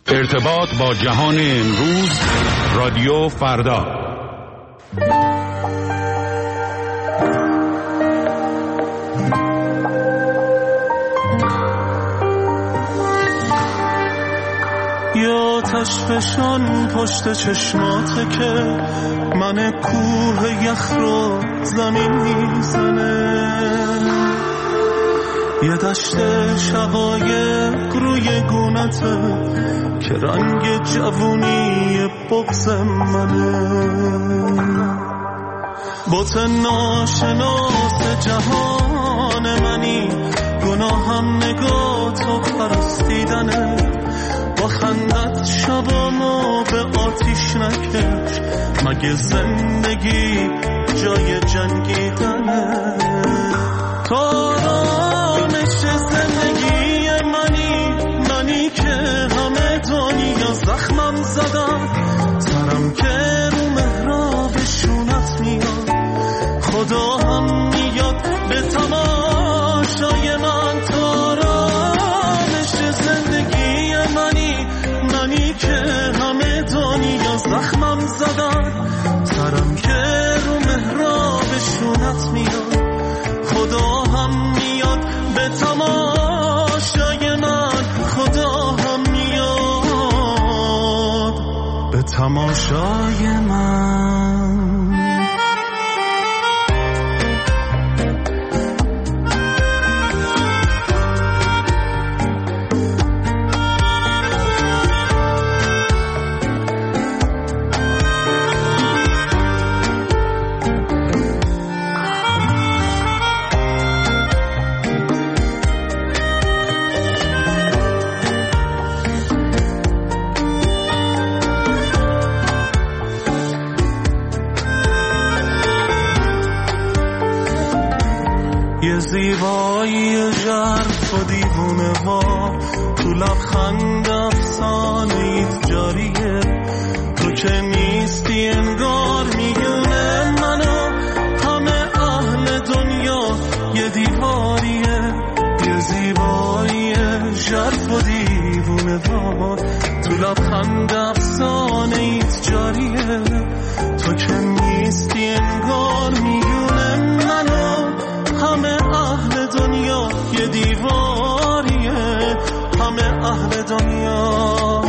ارتباط با جهان امروز، رادیو فردا. یا تشفشان پشت چشماته که من کوه یخ رو زمین میزنه، یه دشت شقایق روی گونته که رنگ جوونی بغض منه. بت ناشناس جهان منی، گناهم نگاه تو پرستیدنه. با خندت شبامو به آتیش نکش، مگه زندگی جای جنگیدنه؟ تو آرامش زندگی منی که همه دنیا زخمم زدم، سرم که رو محراب شونت میاد، خدا هم میاد به تماشای من. تو آرامش زندگی منی که همه دنیا زخمم زدن، سرم که رو محراب شونت میاد، خدا هم میاد به تماشای من. خدا هم میاد به تماشای من. زیبایی ژرف و دیوونه ها، تو لبخند افسانه ایت جاریه. تو که نیستی انگار میونه منو، همه اهل دنیا یه دیواریه. یه زیبایی ژرف و دیوونه ها، تو لبخند افسانه ایت جاریه. تو که نیستی انگار میونه منو، همه اهل دنیا یه دیواریه. همه اهل دنیا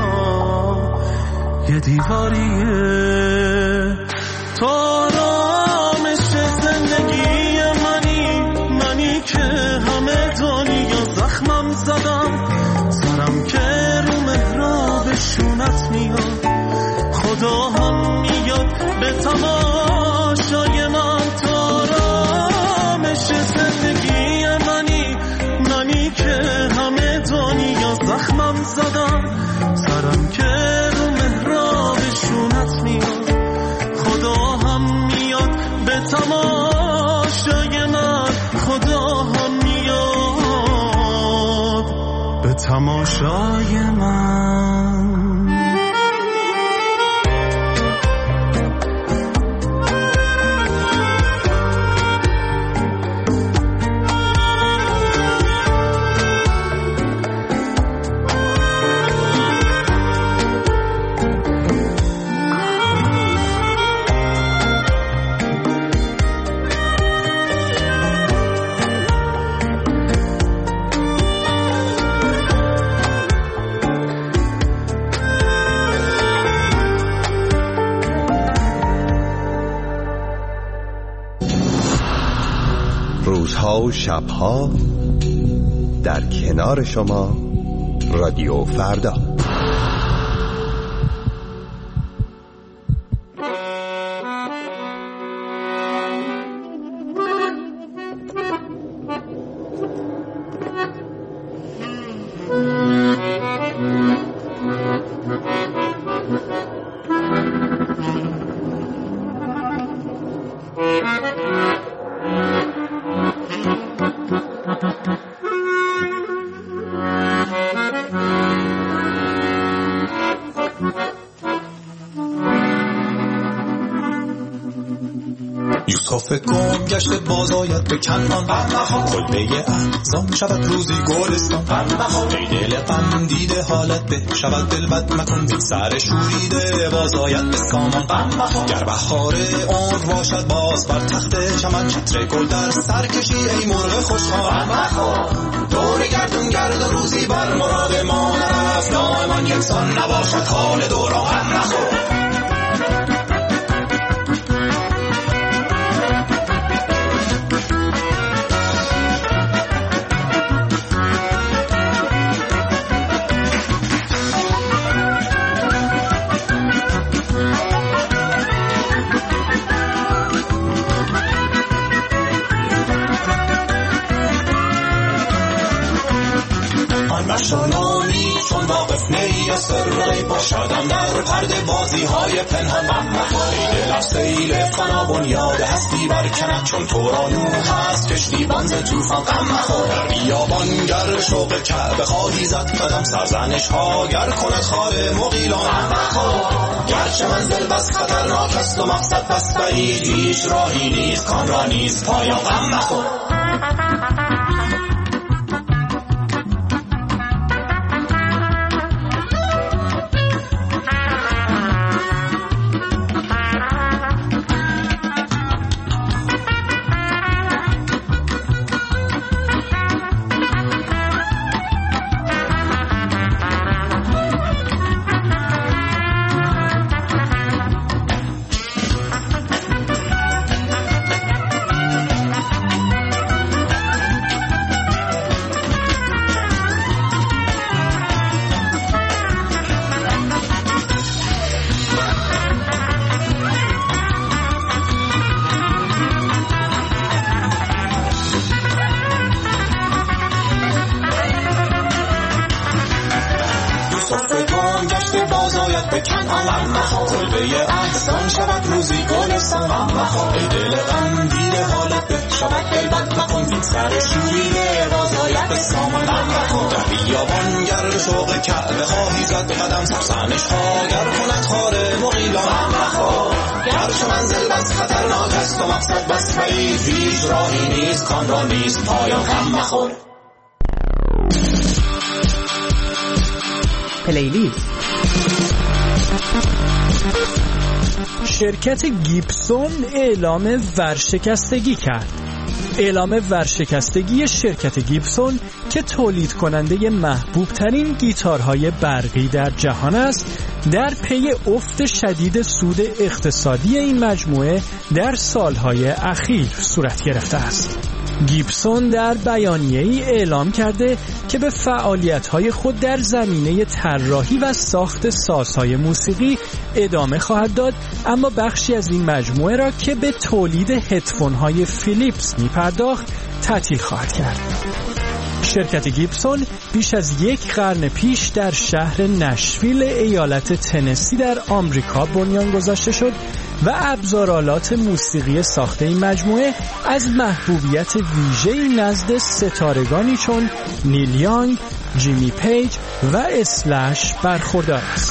یه دیواریه. تو آرامش زندگی منی که همه دنیا زخمم زدم، سرم که رو محراب شونت میاد، خدا هم میاد به تماشای من. تو آرامش زندگی منی که همه دنیا زخمم زدم، سرم که رو محراب شونت میاد، خدا هم میاد به تماشای من. خدا هم میاد به تماشای من. روزها و شبها در کنار شما، رادیو فردا. یوسف گم گشته باز آید به کنعان، کلبه احزان شود روزی گلستان. ای دل غم دیده حالت به شود دل بد مکن بی سر شوریده باز آید به سامان غم مخور گر بهار عمر باشد باز بر تخت چمن چتر گل در سر کشی ای مرغ خوشحال غم مخور دور گردون گرد و روزی بر مراد ما نرفت دائما یکسان نباشد حال دوران غم مخور نشانانی چون واقف نی از سرای باشدم در پرده بازی های پنهان غم مخور ای دل از سیل فنا بنیاد هستی برکند چون تو را نور هست کشتی بانز توفان غم مخور در بیابان گر شوق کعبه خواهی زد قدم سرزنش ها گر کند خار مغیلان غم مخور گرچه منزل بس خطرناک است و مقصد بس بعید هیچ راهی نیست کان را نیست پایان غم مخور احسان شود روزی گلستان غم مخور ای دل غم دیده حالت به شود دل بد مکن بی سر شوریده باز آید به سامان غم مخور در بیابان گر شوق کعبه خواهی زد قدم سرزنش ها گر کند خار مغیلان غم مخور گرچه منزل بس خطرناک است و مقصد بس بعید هیچ راهی نیست کان را نیست پایان غم مخور پلیلیست. شرکت گیبسون اعلام ورشکستگی کرد. اعلام ورشکستگی شرکت گیبسون که تولید کننده محبوب ترین گیتارهای برقی در جهان است در پی افت شدید سود اقتصادی این مجموعه در سالهای اخیر صورت گرفته است. گیبسون در بیانیه‌ای اعلام کرده که به فعالیت‌های خود در زمینه طراحی و ساخت سازهای موسیقی ادامه خواهد داد، اما بخشی از این مجموعه را که به تولید هدفون‌های فیلیپس می‌پرداخت تعطیل خواهد کرد. شرکت گیبسون بیش از یک قرن پیش در شهر نشویل ایالت تنسی در آمریکا بنیان گذاشته شد و ابزارآلات موسیقی ساخته این مجموعه از محبوبیت ویژه‌ای نزد ستارگانی چون نیل یانگ، جیمی پیج و اسلش برخوردار است.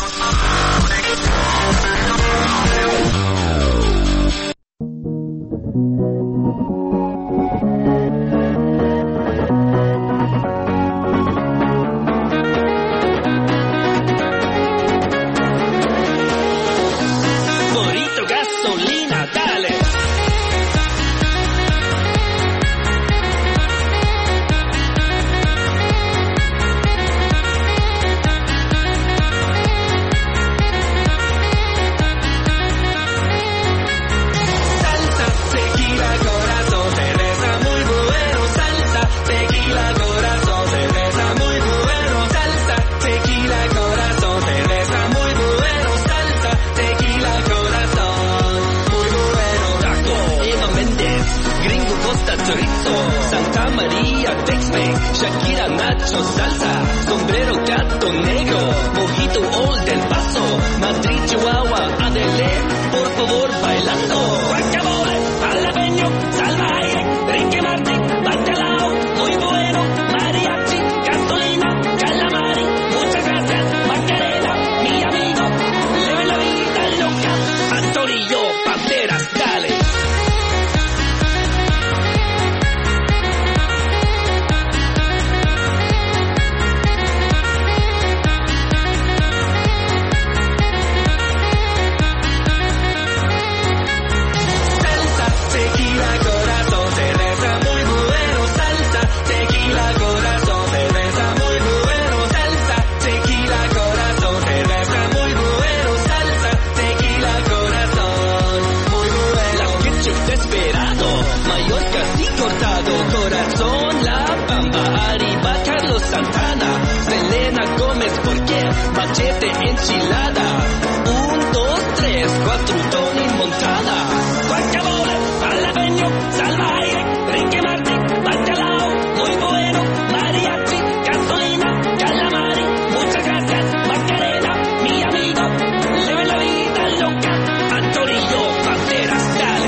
machete, enchilada, 1, 2, 3, 4 Tony Montana, guacamole, jalapeño, salvaje, Ricky Martin, bacalao, muy bueno, mariachi, gasolina, calamari, muchas gracias, Macarena, mi amigo, leve la vida loca, Antonio Banderas, dale.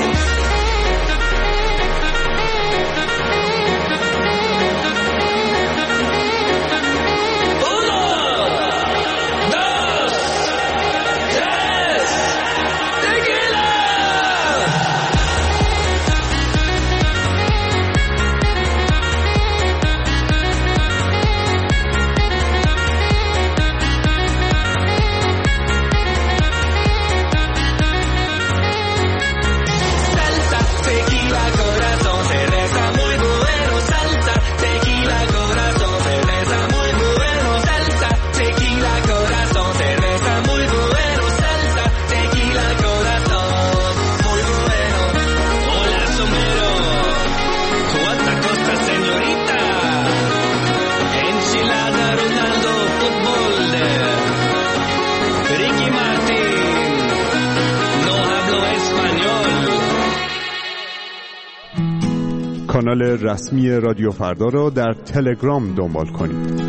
کانال رسمی رادیو فردا را در تلگرام دنبال کنید.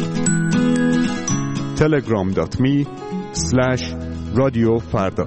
telegram.me/رادیوفردا.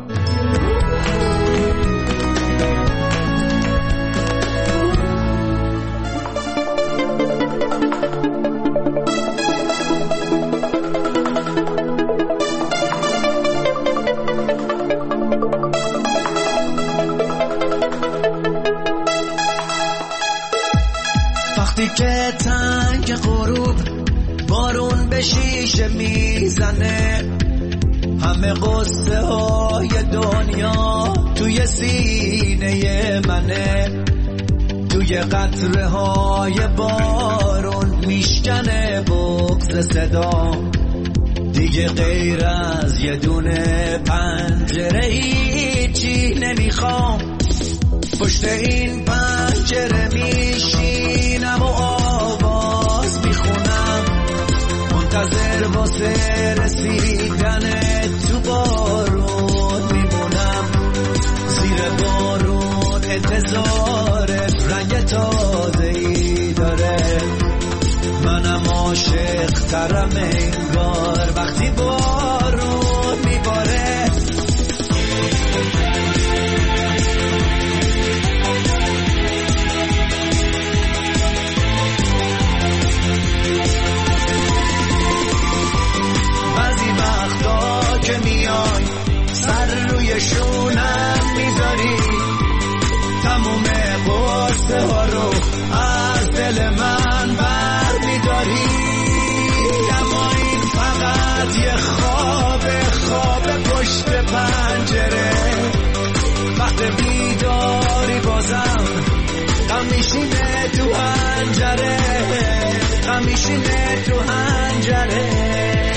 وقتی که تنگ غروب بارون به شیشه میزنه، همه قصه های دنیا توی سینه منه، توی قطره های بارون میشکنه بغض صدا، دیگه غیر از یه دونه پنجره هیچی نمیخوام، پشت این پنجره میشینم و آواز میخونم، منتظر واسه رسیدن تو بارون میمونم، زیر بارون انتظار رنگ تازه‌ای داره، منم عاشق ترم انگار وقتی بارون میباره. که میای سر روی شونم میذاری، تموم قصه ها رو از دل من بر میداری، اما این فقط یه خواب پشت پنجره، وقت بیداری بازم غم میشینه تو حنجره، غم میشینه تو حنجره.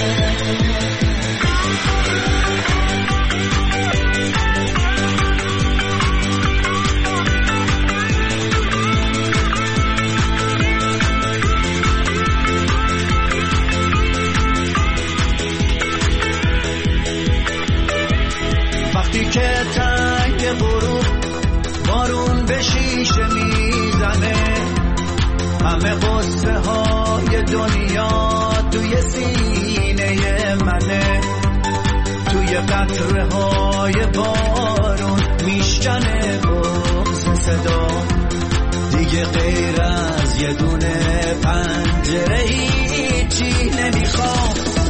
که تنگ غروب بارون به شیشه میزنه، همه قصه های دنیا توی سینه منه، توی قطره های بارون میشکنه بغض صدا، دیگه غیر از یه دونه پنجره هیچی نمیخوام،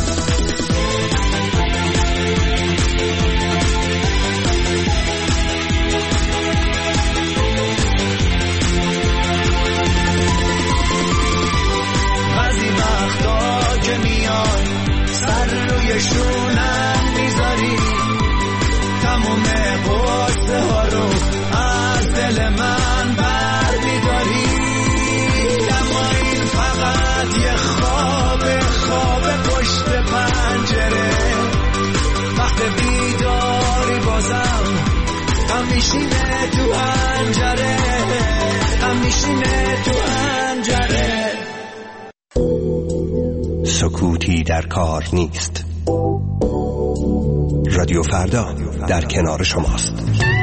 که میای سر روی شونم میذاری، تموم قصه ها رو از دل من بر میداری، اما این فقط یه خواب پشت پنجره، وقت بیداری بازم غم میشینه تو حنجره، غم میشینه تو حنجره. سکوتی در کار نیست، رادیو فردا در کنار شماست.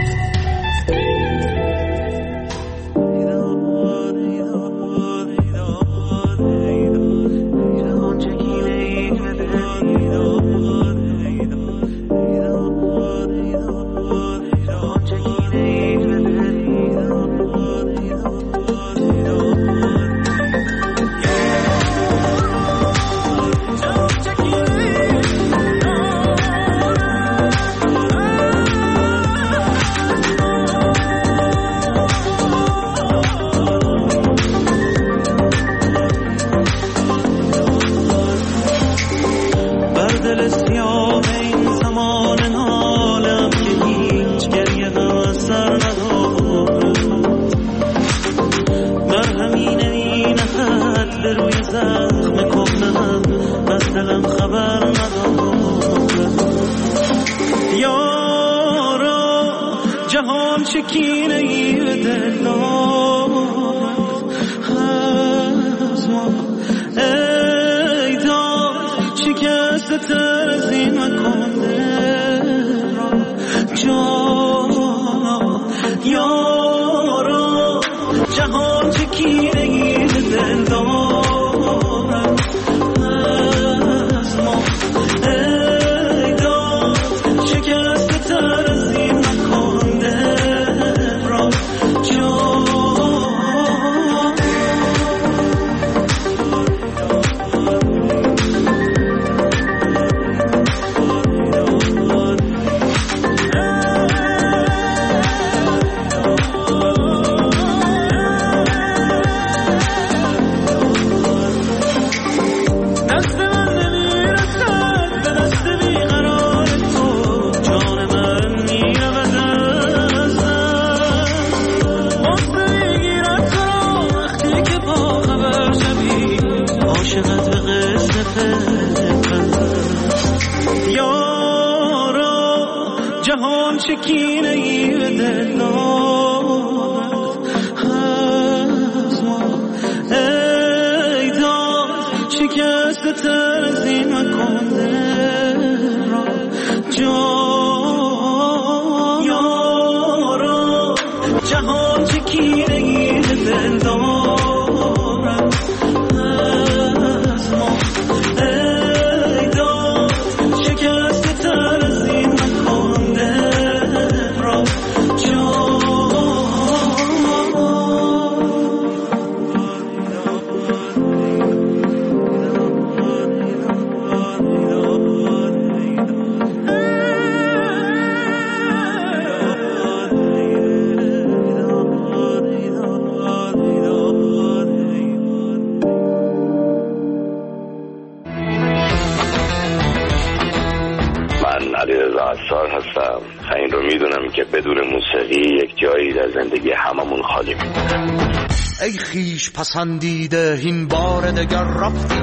این رو میدونم که بدون موسیقی یک جایی در زندگی هممون خالی میمونه. ای خیش پسندیده این بار دگر رفتی،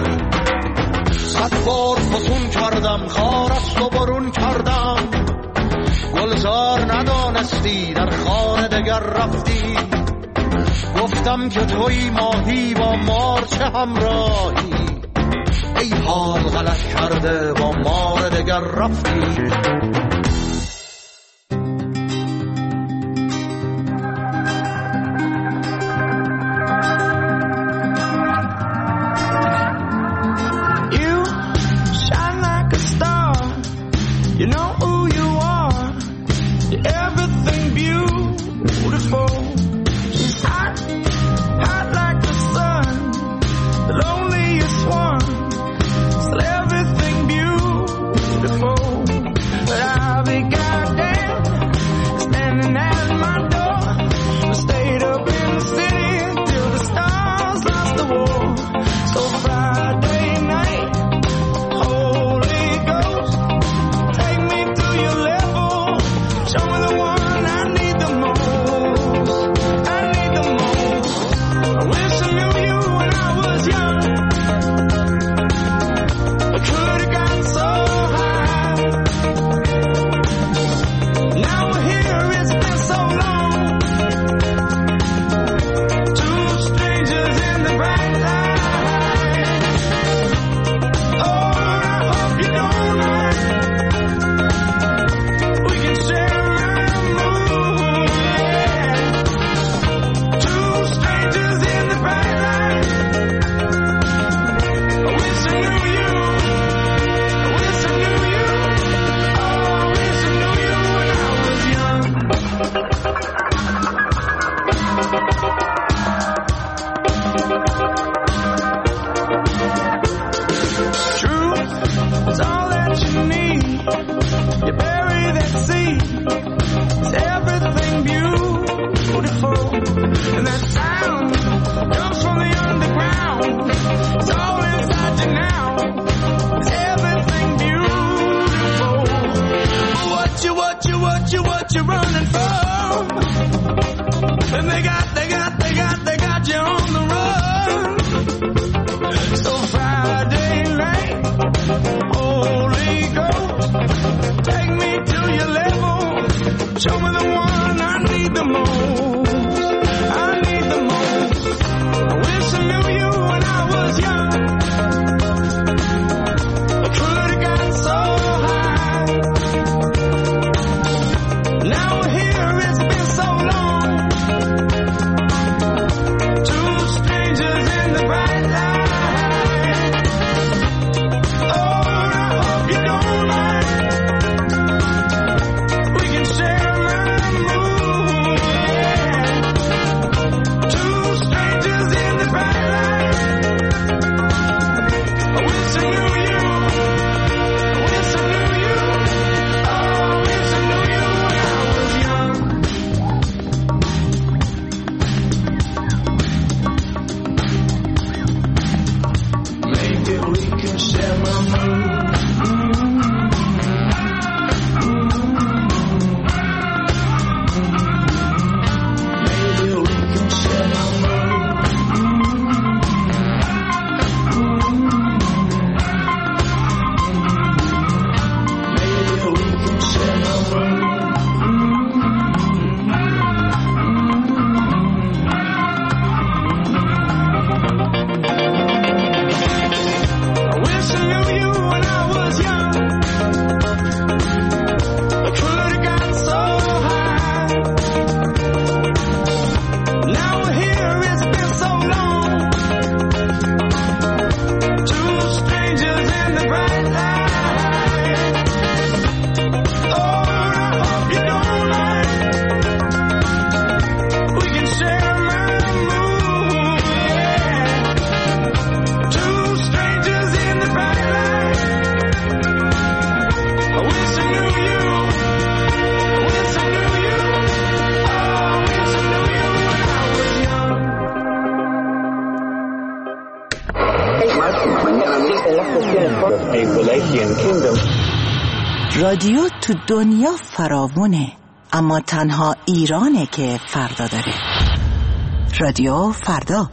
100 بار فسون کردم خارست و برون کردم، گلزار ندانستی در خانه دگر رفتی، گفتم که توی ماهی با مار چه همراهی، ای حال غلط کرده با مار دگر رفتی. Take me to what you're running from. And they got you on the run. So Friday night, Holy Ghost, take me to your level. Show me the one I need the most. I need the most. I wish I knew you when I was young. I could have gotten so high. Now here it's been so long. Two strangers in the bright light. Oh, I hope you don't mind. We can share my mood, yeah. Two strangers in the bright light. I wish I knew you. I wish I knew you. Oh, I wish I knew you when I was young. Maybe we can share my mood. Maybe we can share my mood. Maybe we can share my mood. I wish I knew you when I was young. I could have gotten so high. Now here it's been so long. Two strangers in the bright light. Oh, I hope you don't mind. We can share my mood, yeah. Two strangers in the bright light. I wish I knew you. I wish I knew you. Oh, I wish I knew you when I was young. رادیو تو دنیا فراوونه، اما تنها ایرانه که فردا داره. رادیو فردا.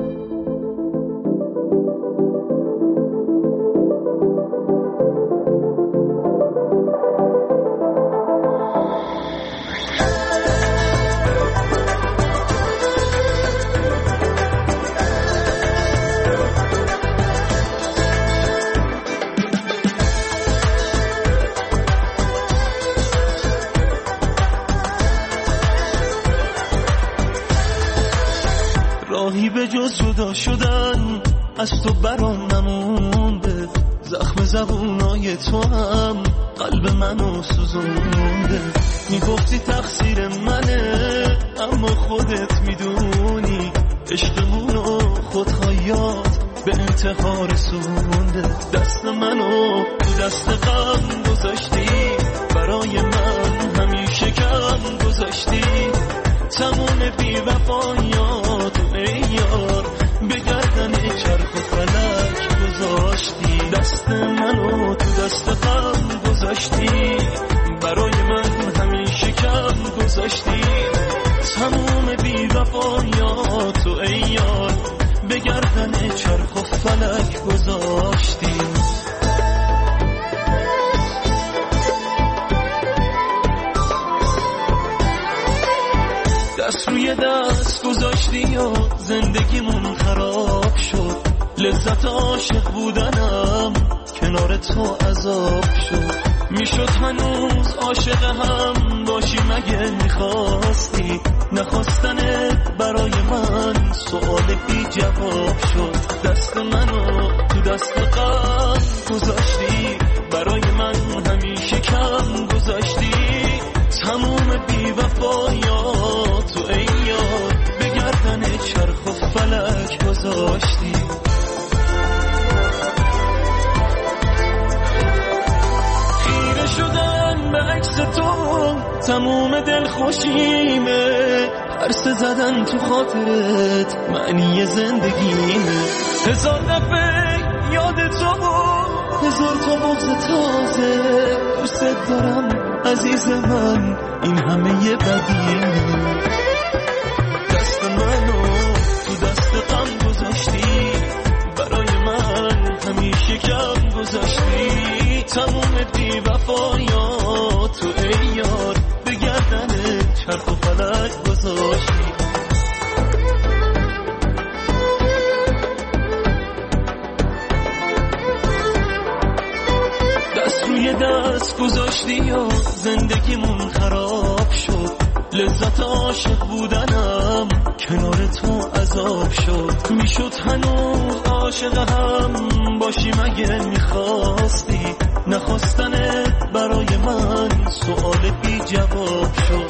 راهی به جز جدا شدن از تو برام نمونده. زخم زبونای تو هم قلب منو سوزونده. میگفتی تقصیر منه اما خودت میدونی عشقمونو خودخوایات به انتها رسونده. دست منو تو دست غم گذاشتی، برای من همیشه کم گذاشتی. تموم بی وفایاتو ای یار به گردن چرخ و فلک گذاشتی. دست منو تو دست غم گذاشتی، برای من همیشه کم گذاشتی. تموم بی وفایاتو ای یار به گردن چرخ و فلک گذاشتی. دست روی دست گذاشتی و زندگیمون خراب شد. لذت عاشق بودنم کنار تو عذاب شد. میشد هنوز عاشق هم باشی مگه میخواستی؟ نخواستنت برای من سوال بی جواب شد. دست منو تو دست غم گذاشتی، برای من همیشه کم گذاشتی. تموم بی وفایاتو ای یار به گردن چرخ و فلک گذاشتی. خیره شدن به عکس تو تموم دل خوشیمه. پرسه زدن تو خاطرت معنی زندگیمه. هزار دفعه یاد تو، هزار تا بغض تازه. دوست دارم عزیز من این همه یه بدیه. دست منو تو دست غم گذاشتی، برای من همیشه کم گذاشتی. تموم بی وفایات تو ای یار به گردن چرخ و فلک گذاشتی. دست روی دست گذاشتی و زندگیمون خراب شد. لذت عاشق بودنم کنار تو عذاب شد. میشد هنوز عاشق هم باشی مگه میخواستی؟ نخواستنت برای من سوال بی جواب شد.